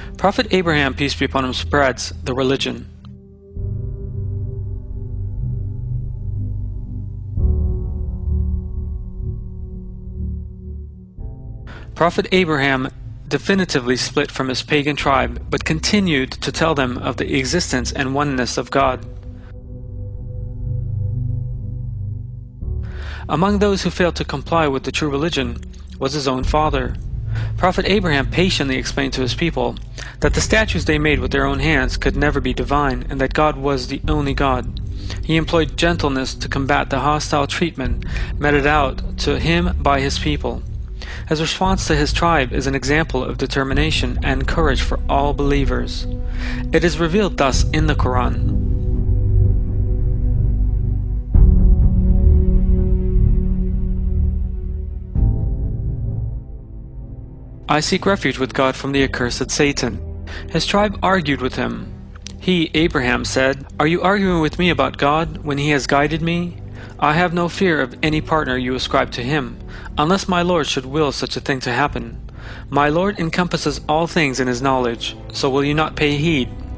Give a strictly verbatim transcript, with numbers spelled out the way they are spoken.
Prophet Abraham, peace be upon him, spreads the religion. Prophet Abraham definitively split from his pagan tribe, but continued to tell them of the existence and oneness of God. Among those who failed to comply with the true religion was his own father. Prophet Abraham patiently explained to his people that the statues they made with their own hands could never be divine, and that God was the only God. He employed gentleness to combat the hostile treatment meted out to him by his people. His response to his tribe is an example of determination and courage for all believers. It is revealed thus in the Quran. I seek refuge with God from the accursed Satan. His tribe argued with him. He, Abraham, said, "Are you arguing with me about God when he has guided me? I have no fear of any partner you ascribe to him, unless my Lord should will such a thing to happen. My Lord encompasses all things in his knowledge, so will you not pay heed?"